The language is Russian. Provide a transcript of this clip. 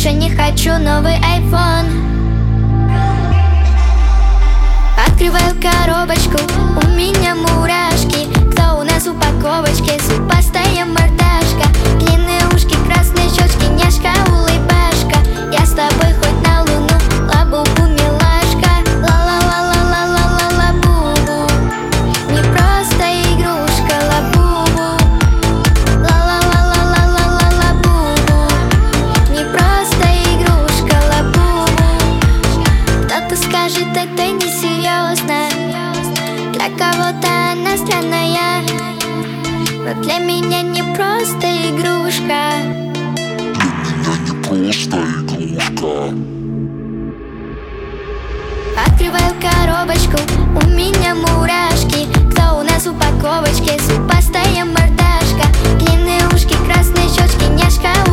больше не хочу новый iPhone. Открываю коробочку, у меня мурашки. Кто у нас в упаковочке? Зубастая мордашка, длинные ушки, красные щечки, няшка, улыбашка. Я с тобой хоть на луну, ла-бу-бу, милашка. Ла-ла-ла-ла-ла-ла-ла-бу-бу. Не просто игрушка, ла-бу-бу. Ла-ла-ла-ла-ла-ла-ла-бу-бу. Не просто игрушка, ла-бу-бу. Кто-то скажет, это несерьезно, для кого-то она странная, но для меня не просто игрушка. Для меня не просто игрушка. Открываю коробочку, у меня мурашки. Кто у нас в упаковочке? Зубастая мордашка, длинные ушки, красные щечки, няшка,